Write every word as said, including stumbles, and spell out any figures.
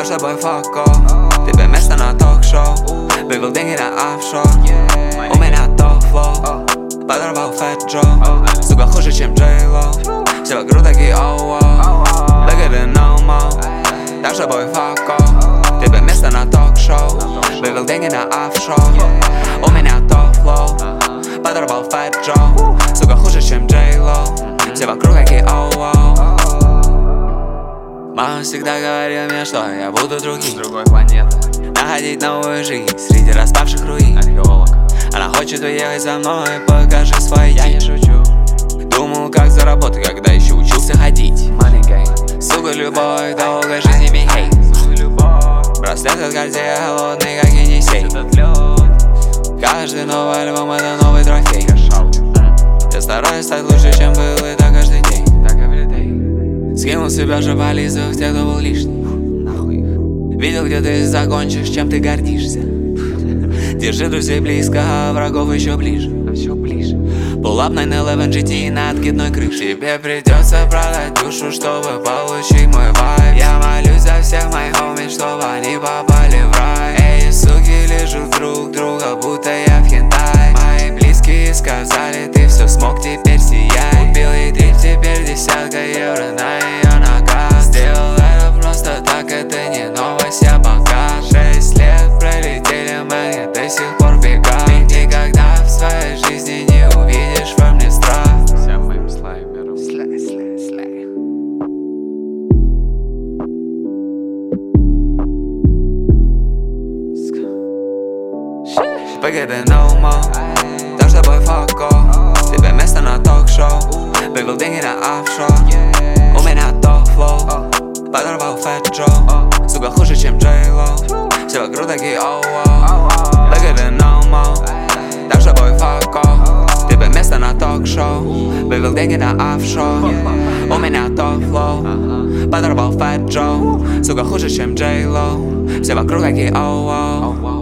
Дашь с тобой фоко, тебе место на ток-шоу. Вывел деньги на офшор, у меня топ-флоу. Подорвал Фэт Джо, сука хуже, чем Джей Ло. Все вокруг такие оу-оу, look at it no more. Дашь с тобой фоко, тебе место на ток-шоу. Вывел деньги на офшор, у меня топ-флоу. Подорвал Фэт Джо, сука хуже, чем Джей Ло. Все вокруг такие оу-оу. Мама всегда говорила мне, что я буду другим, с другой планеты, находить новую жизнь среди распавших руин. археолог. Она хочет уехать со мной, покажи свой Я не день. шучу. Думал, как заработать, когда еще учился ходить. Money game. Сука, любовь, долгой жизни me hate. Браслет от Cartier холодный, как Енисей. Этот лед. Каждый новый альбом это новый трофей. Шоу. Я стараюсь стать лучше, чем был, и так каждый день. Так everyday. Скинул себя же полизов, тех, кто был лишний. Нахуй их. Видел, где ты закончишь, чем ты гордишься. Держи друзей близко, а врагов еще ближе. А все ближе. Pull up nine eleven джи ти на откидной крыше. Тебе придется продать душу, чтобы получить мой вайб. Я молюсь за всех моих homies, чтобы они попали в рай. Эти суки лежат друг друга, будто я в хентай. Мои близкие сказали, ты все смог, теперь сияй. Купил ей трип, теперь десятка евро на ее ногах. Сделал это просто так, это не новость, я богат. Шесть лет пролетели, мне до сих пор бегал. Ты никогда в своей жизни не увидишь во мне страх. Всем моим слаймерам. Слай, слай, слай. Погоди, no more. Дашь с тобой фоко, тебе место на ток-шоу. Вывел деньги на офшор, у меня топ-флоу. Подорвал Фэт Джо, сука хуже, чем Джей Ло. Все вокруг такие оу-оу, look at it no more. Дашь с тобой фоко, тебе место на ток-шоу. Вывел деньги на офшор, у меня топ-флоу. Подорвал Фэт Джо, сука хуже, чем Джей Ло. Все вокруг такие оу-оу.